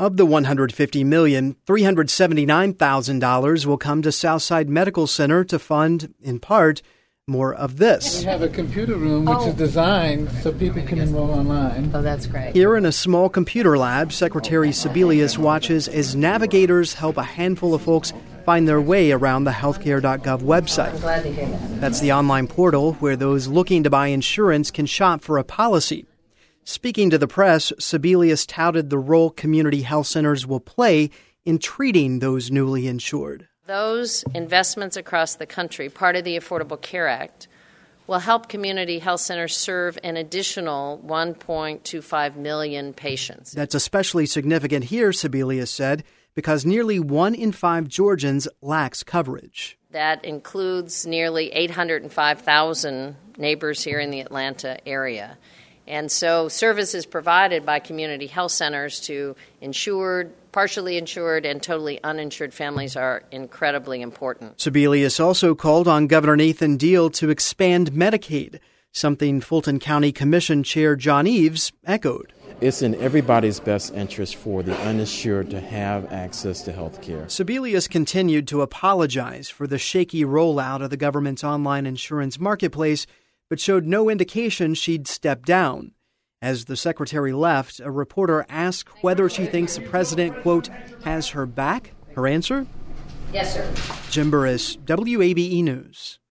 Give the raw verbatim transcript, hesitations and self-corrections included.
Of the one hundred fifty million dollars, three hundred seventy-nine thousand dollars will come to Southside Medical Center to fund, in part, more of this. We have a computer room which oh. is designed so people can enroll online. Oh, that's great. Here in a small computer lab, Secretary Sebelius watches as navigators help a handful of folks find their way around the healthcare dot gov website. I'm glad to hear that. That's the online portal where those looking to buy insurance can shop for a policy. Speaking to the press, Sebelius touted the role community health centers will play in treating those newly insured. Those investments across the country, part of the Affordable Care Act, will help community health centers serve an additional one point two five million patients. That's especially significant here, Sebelius said, because nearly one in five Georgians lacks coverage. That includes nearly eight hundred five thousand neighbors here in the Atlanta area. And so services provided by community health centers to insured, partially insured, and totally uninsured families are incredibly important. Sebelius also called on Governor Nathan Deal to expand Medicaid, something Fulton County Commission Chair John Eves echoed. It's in everybody's best interest for the uninsured to have access to health care. Sebelius continued to apologize for the shaky rollout of the government's online insurance marketplace, but showed no indication she'd step down. As the secretary left, a reporter asked whether she thinks the president, quote, has her back. Her answer? Yes, sir. Jim Burris, W A B E News.